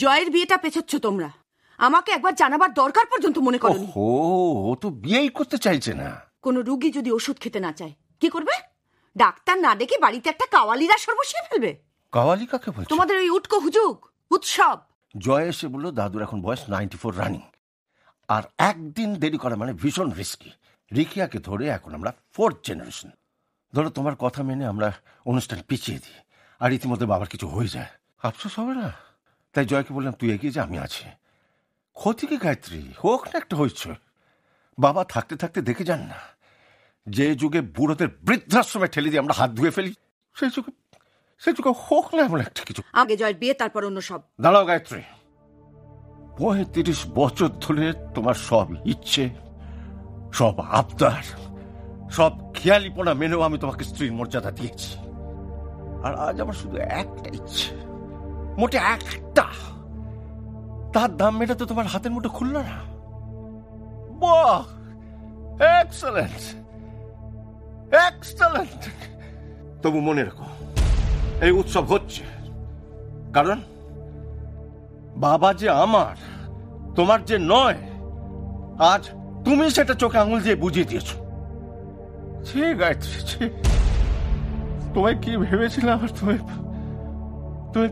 জয়ের বিয়েটা পেছাচ্ছ তোমরা, আমাকে একবার জানাবার দরকার পর্যন্ত মনে করোনি। ও তো বিয়েই করতে চাইছে না। কোন রুগী যদি ওষুধ খেতে না চায় কি করবে? ডাক্তার না ডেকে বাড়িতে একটা কাওয়ালিরা সর বসিয়ে ফেলবে। কাওয়ালি কাকে বলছো? তোমাদের ওই উটকো হুজুগ উৎসব। জয় এসে বললো দাদুর এখন বয়স 94 রানিং, আর একদিন দেরি করা মানে ভীষণ রিস্কি। রিকিয়াকে ধরে এখন আমরা 4th জেনারেশন। ধরো তোমার কথা মেনে আমরা অনুষ্ঠান পিছিয়ে দিই, আর ইতিমধ্যে বাবার কিছু হয়ে যায়, আফসোস হবে না? তাই জয়কে বললাম তুই এগিয়ে যা, আমি আছি। ক্ষতি কি গায়ত্রী, হোক না একটা হয়েছে। বাবা থাকতে থাকতে দেখে যান না, যে যুগে বুড়োদের বৃদ্ধাশ্রমে ঠেলে দিয়ে আমরা হাত ধুয়ে ফেলি, সেই যুগে হোক না এমন একটা কিছু। আগে জয়ের বিয়ে, তারপর অন্য সব। দাঁড়াও গায়ত্রী, 35 বছর ধরে তোমার সব ইচ্ছে, সব আবদার, সব খেয়ালিপনা মেনেও আমি তোমাকে স্ত্রীর মর্যাদা দিয়েছি। আর আজ আমার শুধু একটা ইচ্ছে, মোটে একটা, তার দাম মেটাতে তোমার হাতের মুঠো খুলল না। বাহ, এক্সেলেন্ট এক্সেলেন্ট। তবু মনে রেখো, এই উৎসব হচ্ছে কারণ বাবা যে আমার, তোমার যে নয়, আজ তুমি সেটা চোখে আঙুল দিয়ে বুঝিয়ে দিয়েছো। ঠিক আছে, তোমায় কি ভেবেছিলাম তুমি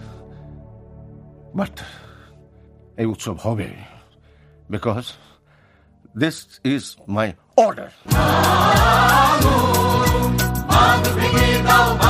বাট এই উৎসব হবে, because this is my order.